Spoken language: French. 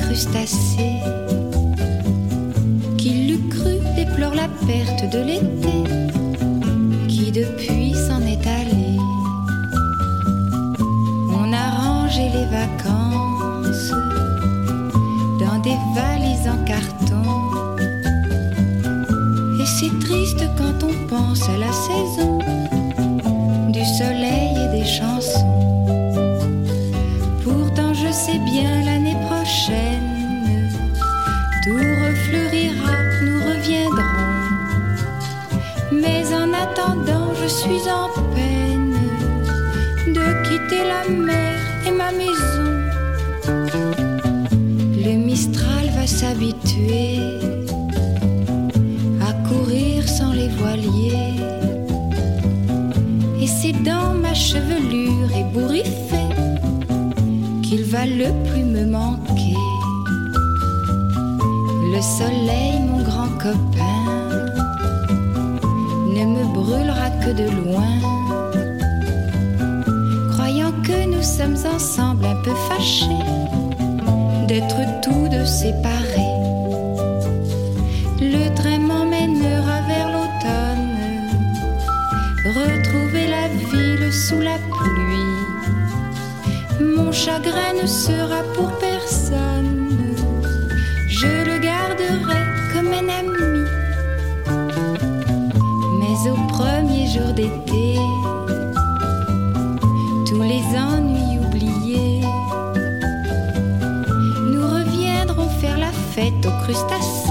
crustacés. Qui l'eût cru déplore la perte de l'été, qui depuis s'en est allé. On a rangé les vacances dans des valises en carton. Et c'est triste quand on pense à la saison du soleil et des chansons. Pourtant je sais bien l'année prochaine tout refleurira, nous reviendrons. Mais en attendant je suis en peine de quitter la mer et ma maison. Le Mistral va s'habituer à courir sans les voiliers. Et c'est dans ma chevelure ébouriffée qu'il va le plus me manquer. Le soleil, mon grand copain, ne me brûlera que de loin, croyant que nous sommes ensemble un peu fâchés d'être tous deux séparés. Le train m'emmènera vers l'automne, retrouver la ville sous la pluie. Mon chagrin ne sera pour personne, je le garderai comme un ami. Mais au premier jour d'été, tous les ennuis oubliés, nous reviendrons faire la fête aux crustacés